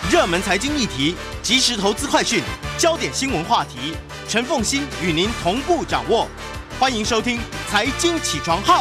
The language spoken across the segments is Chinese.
热门财经议题、即时投资快讯、焦点新闻话题，陈凤馨与您同步掌握。欢迎收听《财经起床号》。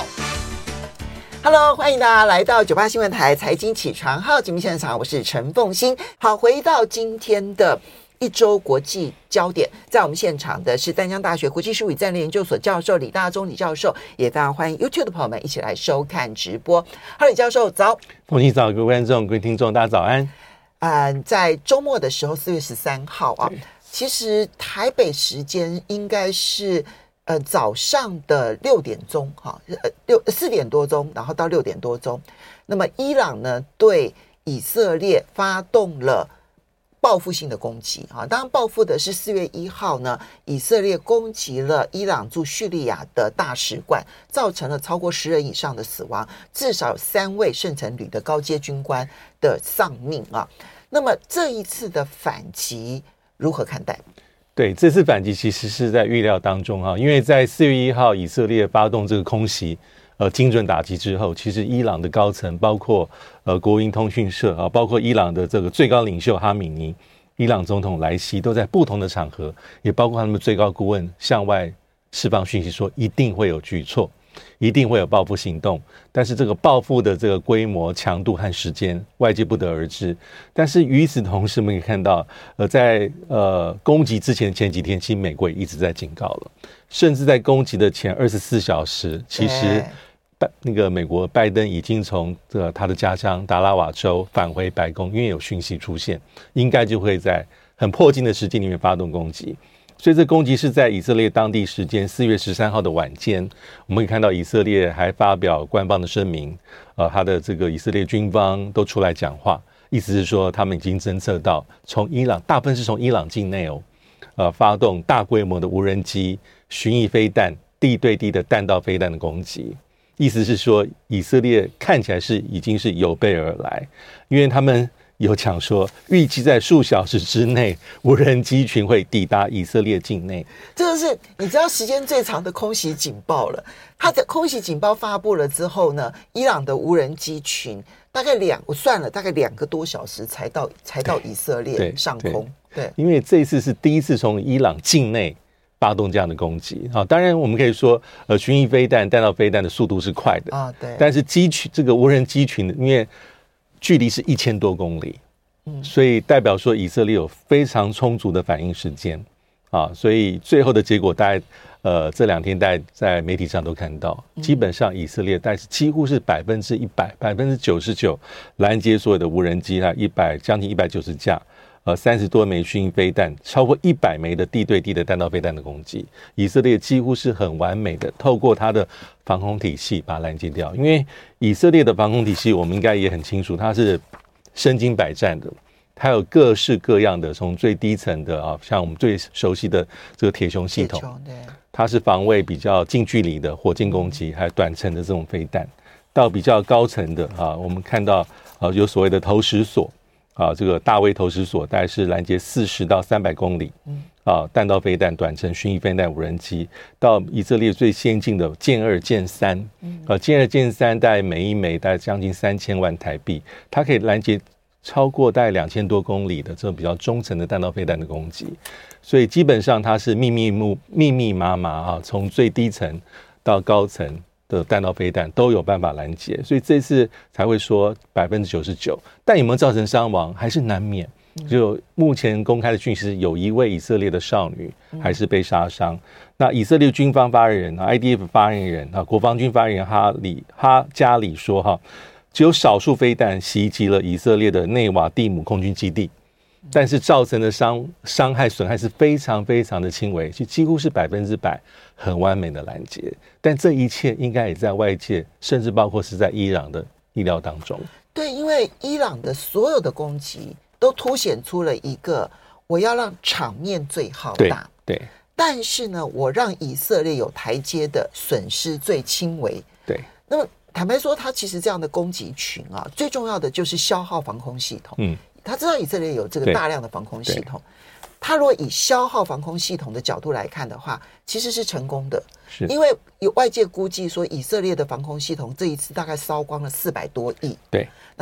Hello， 欢迎大家来到98新闻台财经起床号节目现场，我是陈凤馨。好，回到今天的一周国际焦点，在我们现场的是淡江大学国际事务与战略研究所教授李大中李教授，也非常欢迎 YouTube 的朋友们一起来收看直播。Hello， 李教授早。 凤馨早，各位观众、各位听众，大家早安。 在周末的时候，4月13号啊，其实台北时间应该是早上的6点钟哈，4点多钟，然后到6点多钟。那么伊朗呢对以色列发动了报复性的攻击啊，当然报复的是4月1号呢，以色列攻击了伊朗驻叙利亚的大使馆，造成了超过10人以上的死亡，至少有3位圣城旅的高阶军官的丧命啊。那么这一次的反击如何看待？ 对，这次反击其实是在预料当中哈，因为在4月1号以色列发动这个空袭，精准打击之后，其实伊朗的高层，包括国营通讯社啊，包括伊朗的这个最高领袖哈米尼、伊朗总统莱西，都在不同的场合，也包括他们最高顾问向外释放讯息说，一定会有举措，一定会有报复行动，但是这个报复的这个规模、强度和时间，外界不得而知。但是与此同时，我们可以看到，在攻击之前的前几天，其实美国也一直在警告了，甚至在攻击的前24小时，其实那个美国拜登已经从他的家乡达拉瓦州返回白宫，因为有讯息出现，应该就会在很迫近的时间里面发动攻击。所以这攻击是在以色列当地时间4月13号的晚间，我们可以看到以色列还发表官方的声明，他的这个以色列军方都出来讲话，意思是说他们已经侦测到从伊朗，大部分是从伊朗境内发动大规模的无人机、巡弋飞弹、地对地的弹道飞弹的攻击，意思是说以色列看起来是已经是有备而来，因为他们有讲说，预计在数小时之内，无人机群会抵达以色列境内。 这个是你知道时间最长的空袭警报了。它的空袭警报发布了之后呢，伊朗的无人机群大概我算了，大概2个多小时才到以色列上空。对， 因为这一次是第一次从伊朗境内发动这样的攻击。好，当然我们可以说，巡弋飞弹、弹道飞弹的速度是快的啊，对。但是这个无人机群，因为距离是1000多公里，所以代表说以色列有非常充足的反应时间啊，所以最后的结果大概这2天大概在媒体上都看到，基本上以色列大概是几乎是100%、99%拦截所有的无人机啊，将近190架，30多枚巡弋飞弹，超过100枚的地对地的弹道飞弹的攻击，以色列几乎是很完美的透过它的防空体系把它拦截掉。因为以色列的防空体系我们应该也很清楚，它是身经百战的，它有各式各样的，从最低层的像我们最熟悉的这个铁穹系统，它是防卫比较近距离的火箭攻击，还有短程的这种飞弹，到比较高层的我们看到有所谓的投石索这个大卫投石索大概是拦截40到300公里，弹道飞弹、短程巡弋飞弹、无人机，到以色列最先进的剑2、剑3，剑2、剑3大概每一枚大概将近3000万台币，它可以拦截超过大概2000多公里的这种比较中程的弹道飞弹的攻击，所以基本上它是密密麻麻从最低层到高层的弹道飞弹都有办法拦截，所以这次才会说99%，但有没有造成伤亡还是难免。就目前公开的讯息，有一位以色列的少女还是被杀伤。那以色列军方发言人 IDF 发言人国防军发言人哈加里说只有少数飞弹袭击了以色列的内瓦蒂姆空军基地，但是造成的伤害损害是非常非常的轻微，就几乎是100%很完美的拦截。但这一切应该也在外界，甚至包括是在伊朗的意料当中。 对，因为伊朗的所有的攻击都凸显出了一个我要让场面最浩大，对，但是呢，我让以色列有台阶的损失最轻微。对，那么坦白说，他其实这样的攻击群最重要的就是消耗防空系统。他知道以色列有这个大量的防空系统，他如果以消耗防空系统的角度来看的话，其实是成功的，因为有外界估计说以色列的防空系统这一次大概烧光了400多亿。对，那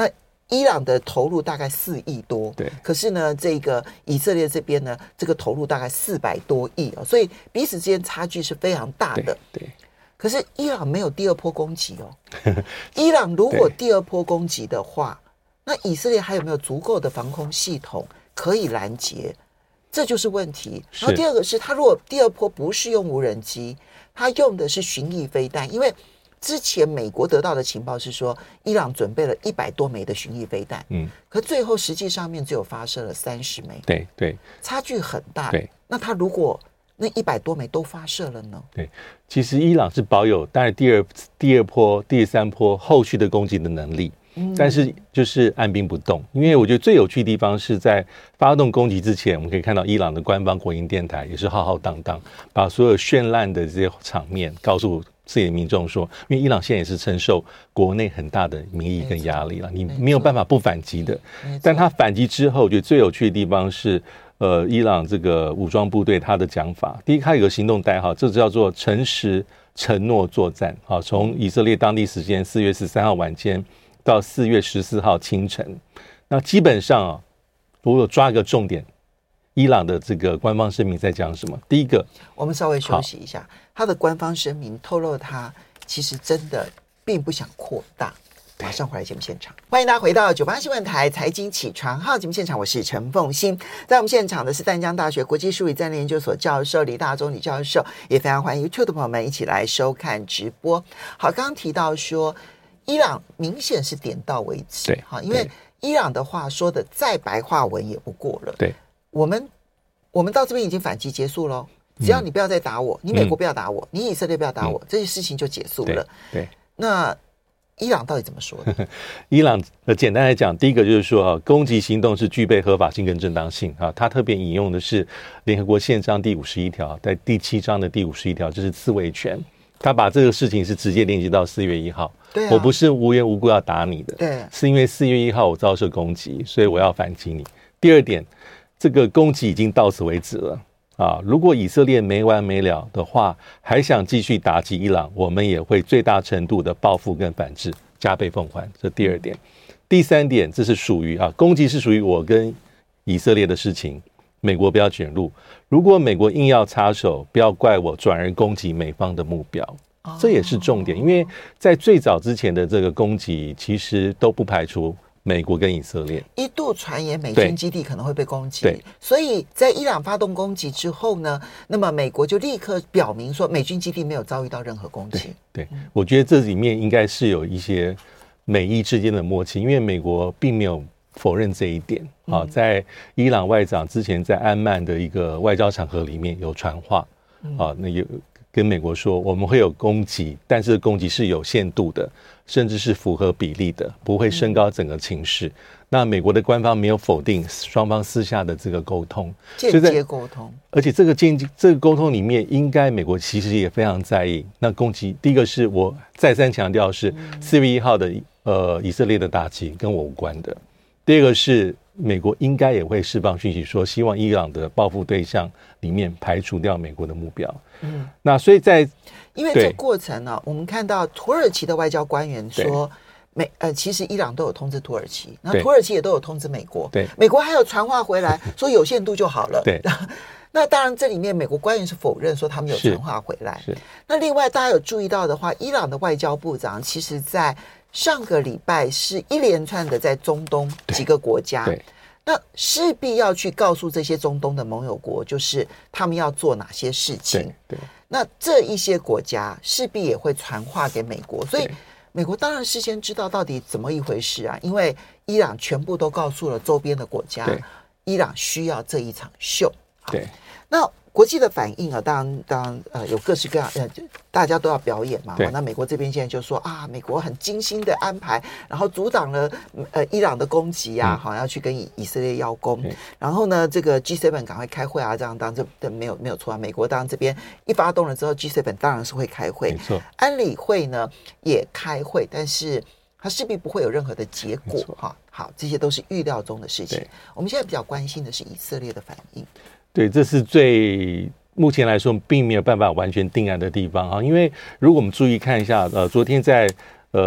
伊朗的投入大概4亿多， 对， 可是呢，这个以色列这边呢，这个投入大概400多亿所以彼此之间差距是非常大的。 对， 可是伊朗没有第二波攻击伊朗如果第二波攻击的话，那以色列还有没有足够的防空系统可以拦截？这就是问题。然后第二个是，他如果第二波不是用无人机，他用的是巡弋飞弹，因为之前美国得到的情报是说，伊朗准备了100多枚的巡弋飞弹，可最后实际上面只有发射了30枚， 对， 差距很大。 对， 那他如果那100多枚都发射了呢？ 对，其实伊朗是保有当然第二波、第三波后续的攻击的能力。但是就是按兵不动，因为我觉得最有趣的地方是在发动攻击之前，我们可以看到伊朗的官方国营电台也是浩浩荡荡，把所有绚烂的这些场面告诉自己的民众说，因为伊朗现在也是承受国内很大的民意跟压力了，你没有办法不反击的。但他反击之后，我觉得最有趣的地方是伊朗这个武装部队他的讲法，第一他有个行动代号，这叫做诚实承诺作战。从以色列当地时间4月13号晚间到4月14号清晨，那基本上如果抓一个重点，伊朗的这个官方声明在讲什么？第一个， 我们稍微休息一下，他的官方声明透露他其实真的并不想扩大。马上回来节目现场，欢迎大家回到98新闻台财经起床号节目现场，我是陈凤馨。在我们现场的是淡江大学国际术语战略研究所教授李大中李教授，也非常欢迎 YouTube 的朋友们一起来收看直播。好，刚刚提到说伊朗明显是点到为止， 对， 因为伊朗的话说的再白话文也不过了。 对， 我们到这边已经反击结束了，只要你不要再打我，你美国不要打我，你以色列不要打我，这些事情就结束了。 对， 那伊朗到底怎么说的？ 伊朗简单来讲，第一个就是说攻击行动是具备合法性跟正当性他特别引用的是联合国宪章第51条，在第7章的第51条，就是自卫权。他把这个事情是直接连接到4月1号， 对我不是无缘无故要打你的， 对， 是因为4月1号我遭受攻击，所以我要反击你。第二点，这个攻击已经到此为止了如果以色列没完没了的话，还想继续打击伊朗，我们也会最大程度的报复跟反制，加倍奉还。这第二点。第三点，这是属于攻击是属于我跟以色列的事情，美国不要卷入。如果美国硬要插手，不要怪我转而攻击美方的目标，这也是重点。因为在最早之前的这个攻击，其实都不排除美国跟以色列一度传言美军基地可能会被攻击，所以在伊朗发动攻击之后呢，那么美国就立刻表明说美军基地没有遭遇到任何攻击。 对，我觉得这里面应该是有一些美伊之间的默契，因为美国并没有否认这一点在伊朗外长之前在安曼的一个外交场合里面有传话那有跟美国说我们会有攻击，但是攻击是有限度的，甚至是符合比例的，不会升高整个情势。那美国的官方没有否定双方私下的这个沟通， 间接沟通， 而且这个沟通里面，应该美国其实也非常在意。那攻击，第一个是我再三强调是4月1号的以色列的打击跟我无关的。第二个是美国应该也会释放讯息说，希望伊朗的报复对象里面排除掉美国的目标。那所以因为这过程呢，我们看到土耳其的外交官员说，其实伊朗都有通知土耳其，那土耳其也都有通知美国， 对， 美国还有传话回来说有限度就好了。 对， 那当然这里面美国官员是否认说他们有传话回来。那另外大家有注意到的话，伊朗的外交部长其实在上个礼拜是一连串的在中东几个国家，那势必要去告诉这些中东的盟友国，就是他们要做哪些事情。 对， 那这一些国家势必也会传话给美国，所以美国当然事先知道到底怎么一回事因为伊朗全部都告诉了周边的国家，伊朗需要这一场秀。 对， 那国际的反应当然有各式各样大家都要表演嘛。那美国这边现在就说美国很精心的安排，然后阻挡了伊朗的攻击要去跟以色列邀功。然后呢，这个 G7 赶快开会这样当这没有错美国当然这边一发动了之后 G7 当然是会开会， 没错。 安理会呢也开会，但是它势必不会有任何的结果好，这些都是预料中的事情。我们现在比较关心的是以色列的反应。 对，这是目前来说并没有办法完全定案的地方因为如果我们注意看一下昨天在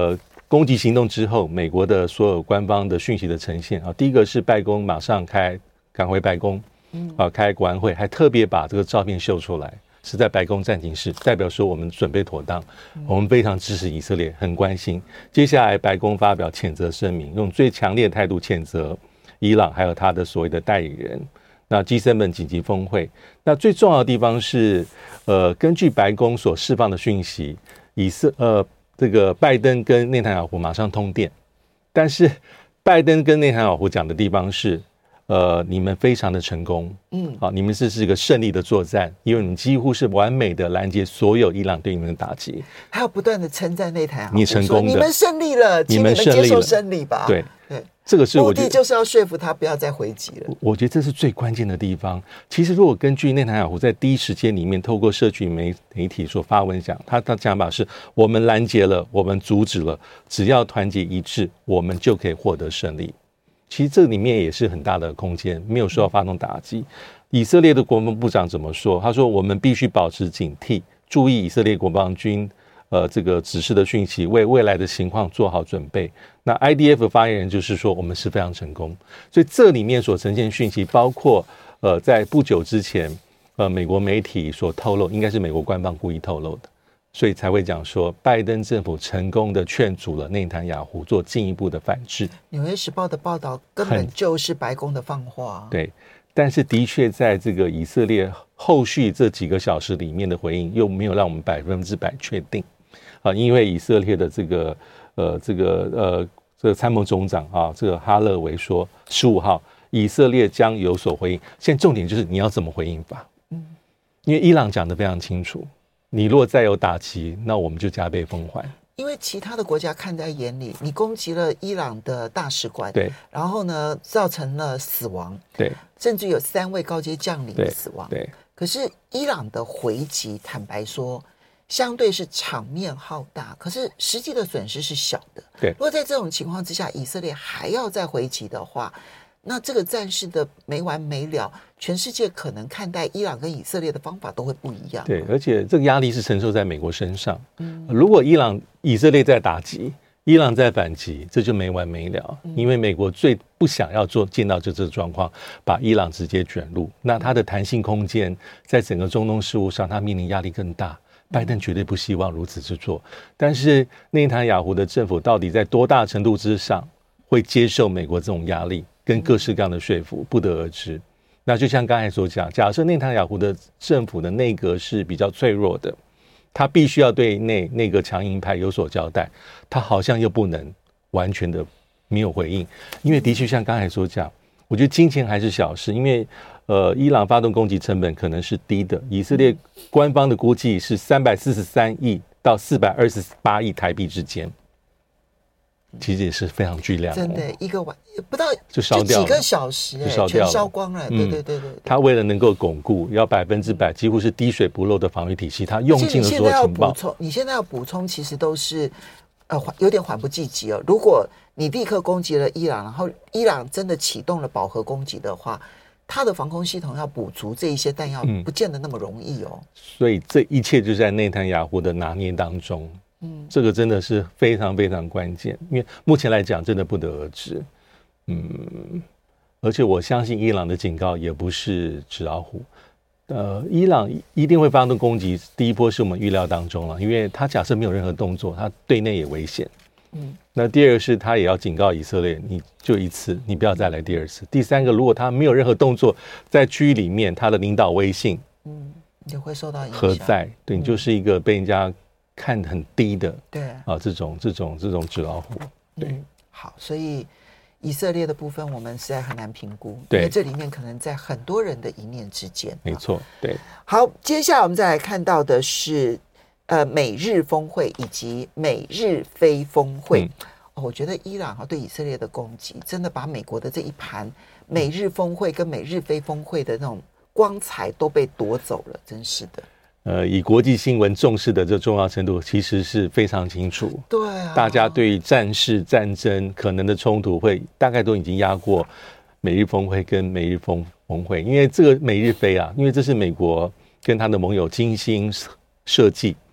攻击行动之后，美国的所有官方的讯息的呈现啊，第一个是白宫马上赶回白宫，开国安会，还特别把这个照片秀出来，是在白宫暂停室，代表说我们准备妥当，我们非常支持以色列，很关心。接下来白宫发表谴责声明，用最强烈的态度谴责伊朗还有他的所谓的代理人。那 G7 紧急峰会，那最重要的地方是，根据白宫所释放的讯息，这个拜登跟内塔尼亚胡马上通电，但是拜登跟内塔尼亚胡讲的地方是，你们非常的成功，好，你们这是一个胜利的作战，因为你们几乎是完美的拦截所有伊朗对你们的打击， 还有不断的称赞内塔尼亚胡， 你成功的， 你们胜利了，请你们接受胜利吧， 对。这个是目的就是要说服他不要再回击了。 我觉得这是最关键的地方。其实，如果根据内塔尼亚胡在第一时间里面透过社群媒体所发文讲，他讲法是：我们拦截了，我们阻止了，只要团结一致，我们就可以获得胜利。其实这里面也是很大的空间，没有说要发动打击。以色列的国防部长怎么说？他说：我们必须保持警惕，注意以色列国防军。这个指示的讯息，为未来的情况做好准备。那 IDF 的发言人就是说，我们是非常成功。所以这里面所呈现讯息，包括在不久之前，美国媒体所透露，应该是美国官方故意透露的，所以才会讲说，拜登政府成功的劝阻了内塔尼亚胡做进一步的反制。 纽约时报的报道根本就是白宫的放话。 对。但是的确在这个以色列后续这几个小时里面的回应，又没有让我们100%确定。因为以色列的这个参谋总长啊，这个哈勒维说，15号以色列将有所回应。现在重点就是你要怎么回应法？因为伊朗讲得非常清楚，你如果再有打击，那我们就加倍奉还。 因为其他的国家看在眼里，你攻击了伊朗的大使馆， 对， 然后呢造成了死亡， 对， 甚至有3位高阶将领的死亡， 对。 可是伊朗的回击，坦白说，相对是场面浩大，可是实际的损失是小的。 对， 如果在这种情况之下，以色列还要再回击的话，那这个战事的没完没了，全世界可能看待伊朗跟以色列的方法都会不一样。 对，而且这个压力是承受在美国身上。如果以色列在打击，伊朗在反击，这就没完没了。因为美国最不想要见到这状况，把伊朗直接卷入，那它的弹性空间在整个中东事务上，它面临压力更大。拜登绝对不希望如此之做，但是内塔尼亚胡的政府到底在多大程度之上会接受美国这种压力跟各式各样的说服，不得而知。那就像刚才所讲，假设内塔尼亚胡的政府的内阁是比较脆弱的，他必须要对内阁强硬派有所交代，他好像又不能完全的没有回应，因为的确像刚才所讲，我觉得金钱还是小事，因为伊朗发动攻击成本可能是低的，以色列官方的估计是343亿到428亿台币之间，其实也是非常巨量。 真的，一个晚不到就烧掉了， 几个小时， 就烧掉了， 全烧光了。对。 他为了能够巩固，要100%几乎是滴水不漏的防御体系，他用尽了所有情报。 你现在要补充，其实都是有点缓不济急哦。如果你立刻攻击了伊朗，然后伊朗真的启动了饱和攻击的话，他的防空系统要补足这一些弹药，不见得那么容易哦。 所以这一切就在内塔尼亚胡的拿捏当中。这个真的是非常非常关键，因为目前来讲真的不得而知。而且我相信伊朗的警告也不是纸老虎。伊朗一定会发动攻击，第一波是我们预料当中了，因为他假设没有任何动作，他对内也危险。那第二个是他也要警告以色列，你就一次，你不要再来第二次。第三个，如果他没有任何动作，在区域里面他的领导威信， 也会受到影响。 何在？对，你就是一个被人家看很低的， 对这种纸老虎。对， 好，所以以色列的部分我们实在很难评估， 对， 因为这里面可能在很多人的一念之间。 没错，对。 好，接下来我们再来看到的是美日峰会以及美日非峰会。我觉得伊朗对以色列的攻击，真的把美国的这一盘美日峰会跟美日非峰会的那种光彩都被夺走了，真是的。 以国际新闻重视的这重要程度，其实是非常清楚。 对啊， 大家对于战事、战争可能的冲突，大概都已经压过美日峰会跟美日峰会，因为这个美日非因为这是美国跟他的盟友精心设计，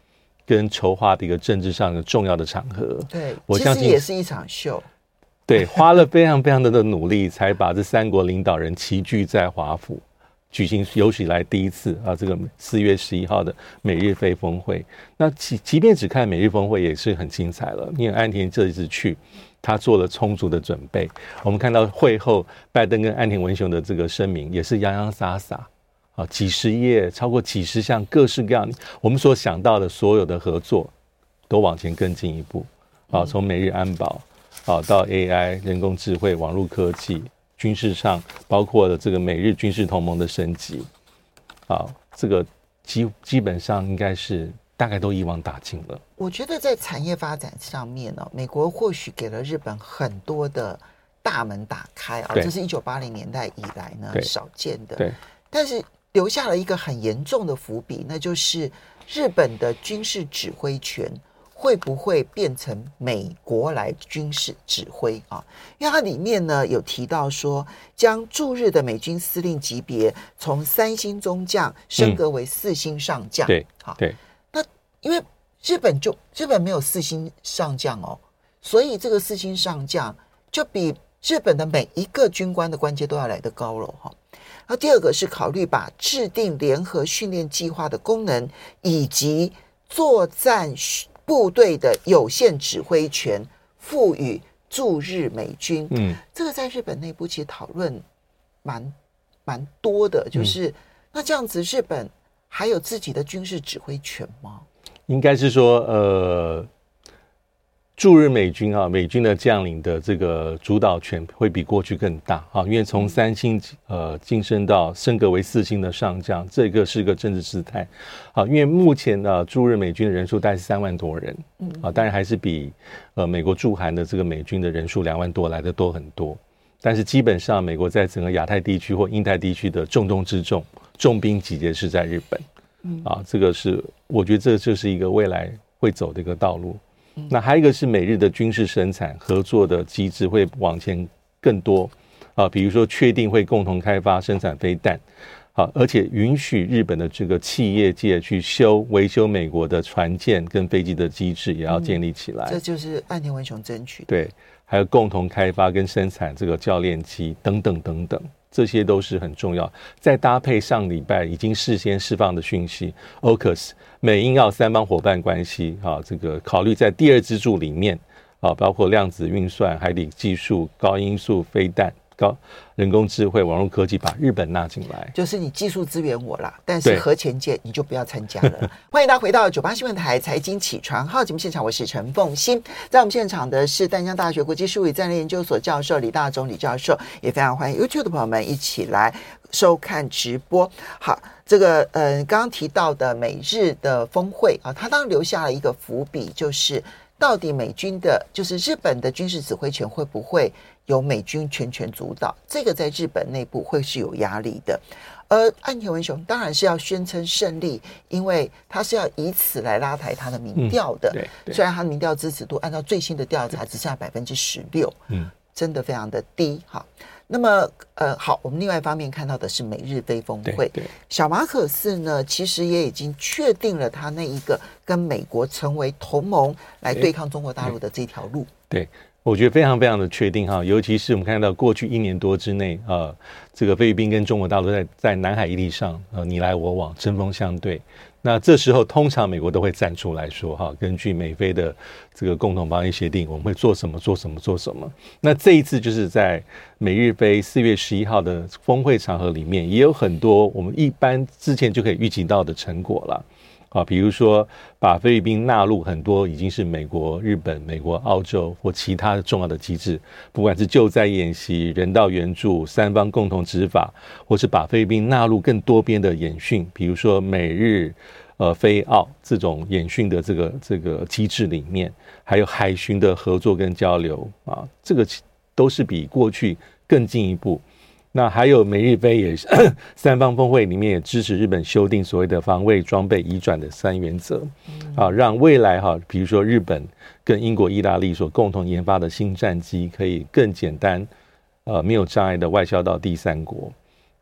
跟筹划的一个政治上的重要的场合。 对，我相信其实也是一场秀。 对，花了非常非常的努力，才把这3国领导人齐聚在华府，举行有史以来第一次这个4月11号的美日非峰会。那即便只看美日峰会也是很精彩了，因为岸田这一次去，他做了充足的准备。我们看到会后拜登跟岸田文雄的这个声明也是洋洋洒洒几十页，超过几十项各式各样我们所想到的所有的合作都往前更进一步从美日安保到 AI 人工智慧、网络科技、军事上包括了这个美日军事同盟的升级这个基本上应该是大概都一网打尽了。 我觉得在产业发展上面美国或许给了日本很多的大门打开这是1980年代以来呢少见的。 对， 但是留下了一个很严重的伏笔，那就是日本的军事指挥权会不会变成美国来军事指挥因为它里面呢有提到说，将驻日的美军司令级别从3星中将升格为4星上将。 对， 那因为日本没有4星上将所以这个4星上将就比日本的每一个军官的官阶都要来得高了那第二个是考虑把制定联合训练计划的功能以及作战部队的有限指挥权赋予驻日美军。这个在日本内部其实讨论蛮多的，就是那这样子日本还有自己的军事指挥权吗？ 应该是说驻日美军美军的将领的这个主导权会比过去更大因为从3星晋升到升格为4星的上将，这个是个政治姿态因为目前驻日美军的人数大概是3万多人当然还是比美国驻韩的这个美军的人数2万多来的多很多，但是基本上美国在整个亚太地区或印太地区的重中之重重兵集结是在日本这个是我觉得这就是一个未来会走的一个道路。那还有一个是美日的军事生产合作的机制会往前更多比如说确定会共同开发生产飞弹而且允许日本的这个企业界去维修美国的船舰跟飞机的机制也要建立起来。 这就是岸田文雄争取。 对，还有共同开发跟生产这个教练机等等等等，这些都是很重要。再搭配上礼拜已经事先释放的讯息 AUKUS 美英澳3方伙伴关系这个考虑在第2支柱里面包括量子运算、海底技术、高音速飞弹、人工智慧、网络科技，把日本纳进来， 就是你技术支援我啦，但是核潜舰你就不要参加了。欢迎大家回到98新闻台财经起床号节目现场，我是陈凤馨，在我们现场的是淡江大学国际术语战略研究所教授李大中李教授，也非常欢迎 YouTube 的朋友们一起来收看直播。好，这个刚刚提到的美日的峰会它当然留下了一个伏笔，就是到底美军的就是日本的军事指挥权会不会由美军全权主导，这个在日本内部会是有压力的。而岸田文雄当然是要宣称胜利，因为他是要以此来拉抬他的民调的。虽然他的民调支持度按照最新的调查只剩下16%，真的非常的低。好，那么好，我们另外一方面看到的是美日非峰会，小马可仕呢，其实也已经确定了他那一个跟美国成为同盟来对抗中国大陆的这条路。 对，我觉得非常非常的确定尤其是我们看到过去1年多之内这个菲律宾跟中国大陆在南海议题上你来我往，针锋相对。那这时候通常美国都会站出来说根据美菲的这个共同防御协定，我们会做什么做什么做什么。那这一次就是在美日菲4月11号的峰会场合里面，也有很多我们一般之前就可以预期到的成果了比如说把菲律宾纳入很多已经是美国、日本、美国、澳洲或其他重要的机制，不管是救灾演习、人道援助、3方共同执法，或是把菲律宾纳入更多边的演训，比如说美日菲澳这种演训的这个机制里面，还有海巡的合作跟交流这个都是比过去更进一步。那还有美日菲也是3方峰会里面也支持日本修订所谓的防卫装备移转的3原则让未来比如说日本跟英国、意大利所共同研发的新战机可以更简单没有障碍的外销到第3国。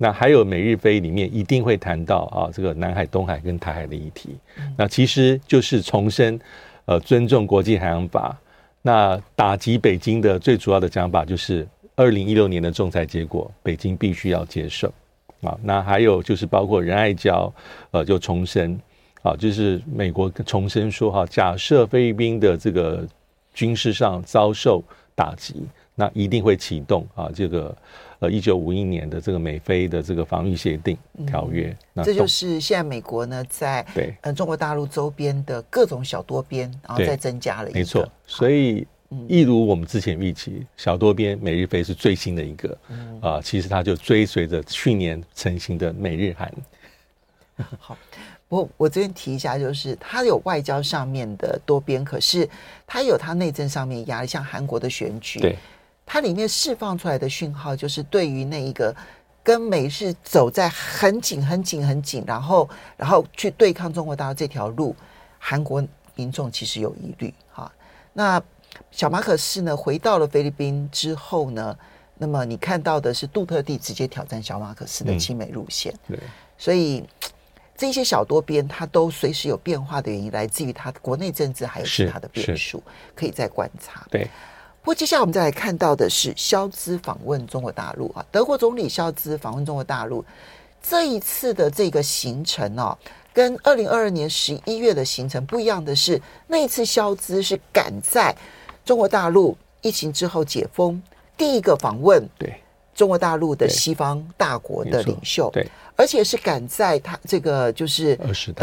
那还有美日菲里面一定会谈到这个南海、东海跟台海的议题。那其实就是重申尊重国际海洋法。那打击北京的最主要的讲法就是2016年的仲裁结果，北京必须要接受那还有就是包括仁爱礁就重申就是美国重申说假设菲律宾的这个军事上遭受打击，那一定会启动这个1951年的这个美菲的这个防御协定条约。 这就是现在美国呢在中国大陆周边的各种小多边，然后再增加了一个。 没错，所以一如我们之前预期，小多边美日菲是最新的一个其实它就追随着去年成型的美日韩。 好，我这边提一下，就是它有外交上面的多边，可是它有它内政上面压力，像韩国的选举， 对， 它里面释放出来的讯号，就是对于那一个跟美日走在很紧、很紧、很紧，然后去对抗中国大陆这条路，韩国民众其实有疑虑那小马可仕呢回到了菲律宾之后呢，那么你看到的是杜特地直接挑战小马可仕的亲美路线， 对， 所以这些小多边它都随时有变化的原因来自于它国内政治还有其他的变数，可以再观察。 对， 不过接下来我们再来看到的是肖兹访问中国大陆德国总理肖兹访问中国大陆这一次的这个行程跟2022年11月的行程不一样的是，那一次肖兹是赶在中国大陆疫情之后解封第一个访问中国大陆的西方大国的领袖， 对， 而且是赶在他这个就是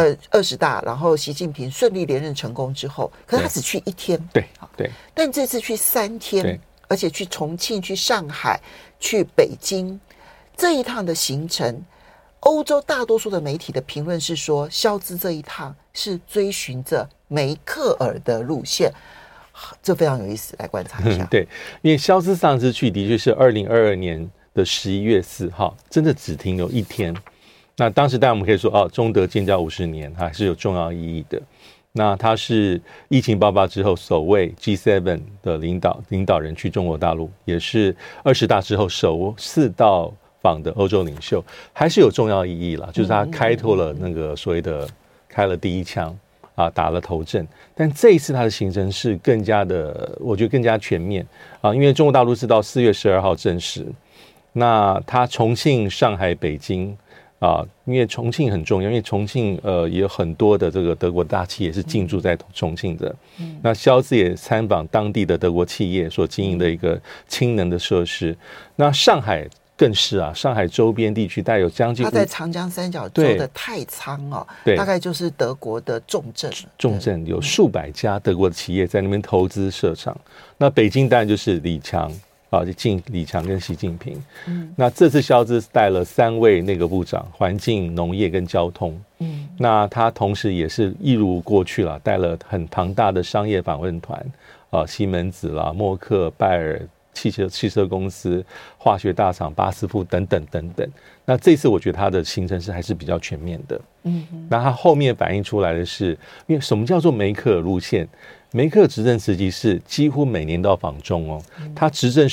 20大，然后习近平顺利连任成功之后，可是他只去1天， 对， 但这次去3天，而且去重庆、去上海、去北京，这一趟的行程，欧洲大多数的媒体的评论是说，肖兹这一趟是追寻着梅克尔的路线。这非常有意思，来观察一下。 对，因为肖兹上次去的确是2022年的11月4号，真的只停留1天。那当时当然我们可以说中德建交50年还是有重要意义的。那他是疫情爆发之后首位 G7 的领导人去中国大陆，也是20大之后首次到访的欧洲领袖，还是有重要意义啦，就是他开拓了那个所谓的开了第一枪打了头阵。但这一次他的行程是更加的，我觉得更加全面因为中国大陆是到4月12号正式，那他重庆、上海、北京因为重庆很重要，因为重庆也有很多的这个德国大企业是进驻在重庆的。那肖兹也参访当地的德国企业所经营的一个氢能的设施。那上海更是上海周边地区大概有将近， 他在长江三角洲的太仓大概就是德国的重镇， 有数百家德国的企业在那边投资设厂。那北京当然就是李强李强跟习近平。那这次肖兹带了3位内阁部长，环境、农业跟交通。那他同时也是一如过去了，带了很庞大的商业访问团西门子啦、默克、拜耳汽车公司、化学大厂、巴斯夫等等等等。那这次我觉得他的行程是还是比较全面的。那他后面反映出来的是，因为什么叫做梅克尔路线？梅克尔执政时期是几乎每年都要访中他执政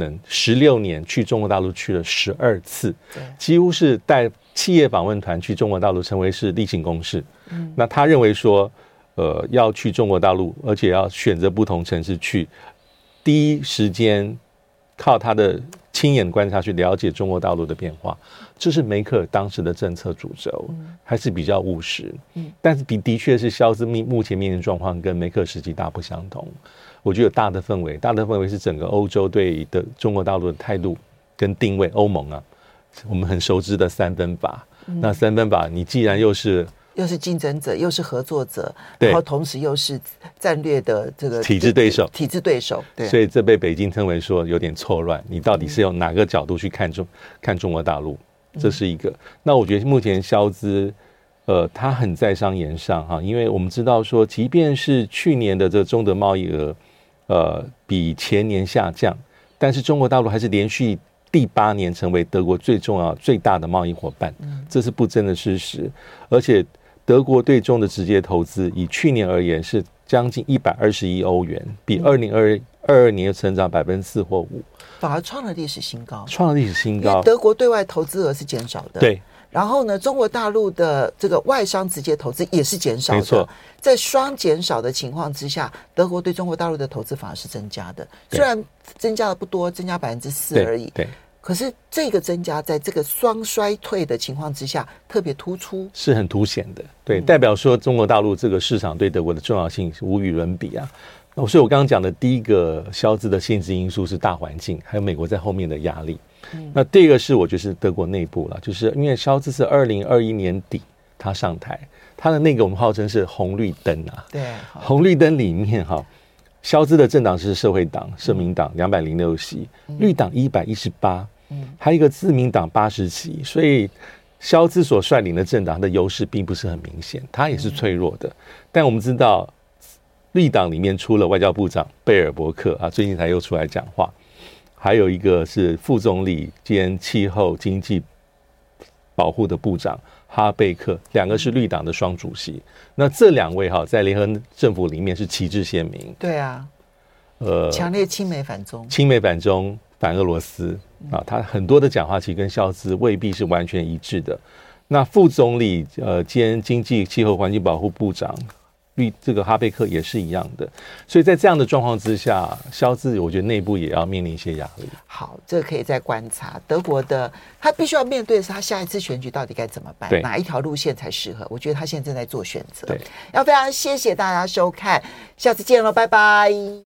16年去中国大陆去了12次，几乎是带企业访问团去中国大陆，成为是例行公事。那他认为说要去中国大陆，而且要选择不同城市去，第一时间靠他的亲眼观察去了解中国大陆的变化，这是梅克尔当时的政策主轴，还是比较务实。但是的确是肖兹目前面临状况跟梅克尔时期大不相同。我觉得有大的氛围是整个欧洲对的中国大陆的态度跟定位。欧盟我们很熟知的3分法，那3分法你既然又是竞争者，又是合作者，然后同时又是战略的这个体制对手， 对， 所以这被北京称为说有点错乱，你到底是用哪个角度去看中国大陆？这是一个。那我觉得目前肖兹他很在商言商因为我们知道说，即便是去年的这中德贸易额比前年下降，但是中国大陆还是连续第8年成为德国最重要最大的贸易伙伴，这是不争的事实。而且德国对中的直接投资以去年而言是将近120亿欧元，比2022 22年又成长4%或5%， 反而创了历史新高。 因为德国对外投资额是减少的， 对。 然后呢，中国大陆的这个外商直接投资也是减少的，没错。在双减少的情况之下，德国对中国大陆的投资反而是增加的，虽然增加的不多，增加4%而已， 对。 可是这个增加在这个双衰退的情况之下特别突出， 是很凸显的，对，代表说中国大陆这个市场对德国的重要性是无与伦比啊。所以我刚刚讲的第一个消资的限制因素是大环境，还有美国在后面的压力。那第二个是我觉得是德国内部了，就是因为消资是2021年底他上台，他的那个我们号称是红绿灯啊，对，红绿灯里面消资的政党是社会党、社民党206席，绿党118。还有一个自民党80席，所以消资所率领的政党的优势并不是很明显，它也是脆弱的。但我们知道，绿党里面出了外交部长贝尔伯克啊，最近才又出来讲话，还有一个是副总理兼气候经济保护的部长哈贝克，两个是绿党的双主席。那这两位在联合政府里面是旗帜鲜明， 对啊，强烈亲美反中， 反俄罗斯啊，他很多的讲话其实跟消资未必是完全一致的。那副总理兼经济气候环境保护部长这个哈贝克也是一样的，所以在这样的状况之下，消资我觉得内部也要面临一些压力。 好，这个可以再观察德国的，他必须要面对的是他下一次选举到底该怎么办，哪一条路线才适合？我觉得他现在正在做选择。要非常谢谢大家收看，下次见喽，拜拜。